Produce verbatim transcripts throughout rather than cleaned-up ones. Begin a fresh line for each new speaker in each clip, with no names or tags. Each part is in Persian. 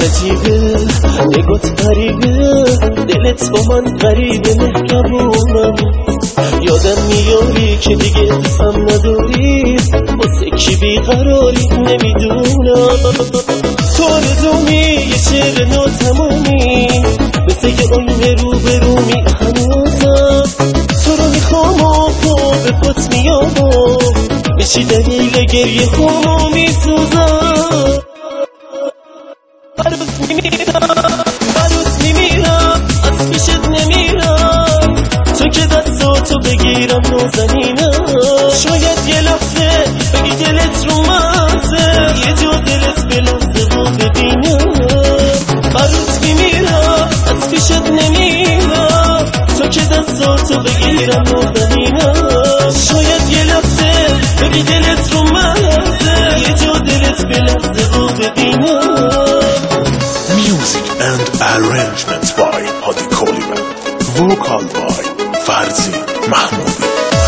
عجیبه، نگات غریبه، دلت با من غریبه، مهربونم. یادم میاری که دیگه دوستم نداری، واسه کی بیقراری نمیدونم. تو آرزومی یه شعر ناتمامی، مثل یه آینه رو به رومی هنوزم. تو رو میخوام و به پات میام و بشی دلیل گریه خامو میسوزم. هر روز میمیرم، هر روز میمیرم، از پیشت نمیرم. تو که دستاتو بگیرم نازنینم. شاید یه لحظه بگی دلت رو مغزه، یه جا دلت به لحظه رو ببینم. هر روز میمیرم، از پیشت نمیرم. تو که دستاتو بگیرم نازنینم. شاید یه لحظه بگی دلت رو مغزه، یه جا دلت به لحظه رو ببینم.
Music and arrangements by Hadi Koliman. Vocal by Farzi Mahmoudi.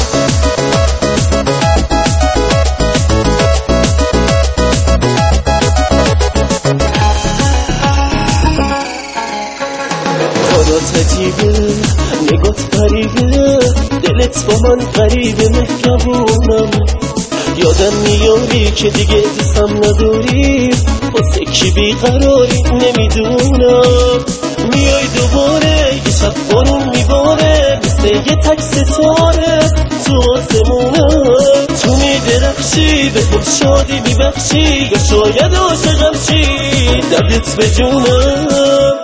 کارات عجیبه، نگات غریبه، دلت با من غریبه، مهربونم. یادم میاری که دیگه دوستم نداری، واسه کی بیقراری نمیدونم. میای دوباره یه شب بارون میباره، مثل یه تک ستاره تو آسمونم. تو میدرخشی به خود شادی میبخشی، یا شاید عاشقم شی دردت به جونم.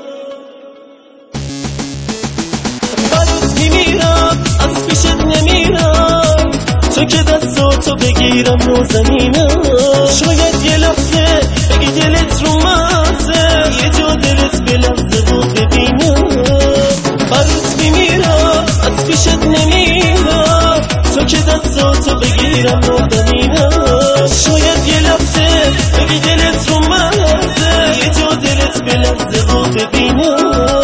هر روز میمیرم، از پیشت نمیرم. تو که دستاتو بگیرم نازنینم. شاید یه لحظه بگی دلت رو مغزه، یه جا دلت به لحظه رو ببینم. هر روز میمیرم، از پیشت نمیرم. تو که دستاتو بگیرم نازنینم. شاید یه لحظه بگی دلت رو مغزه، یه جا دلت به لحظه رو ببینم.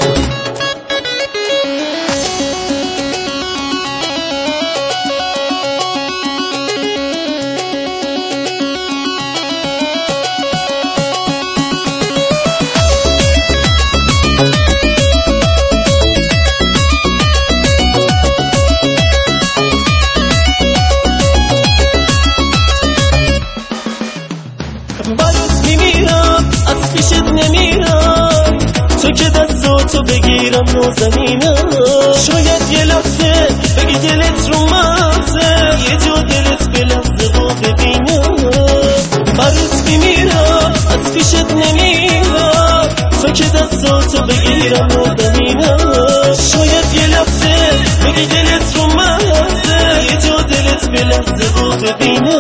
باز میمیرم، از پیشت نمیرم. تو که دستاتو بگیرم نازنینم. شاید یه لحظه بگی دلت رو مغزه، یه جا دلت به لحظه رو ببینم. هر روز میمیرم، از پیشت نمیرم. تو که دستاتو بگیرم نازنینم. شاید یه لحظه بگی دلت رو مغزه، یه جا دلت به لحظه رو ببینم.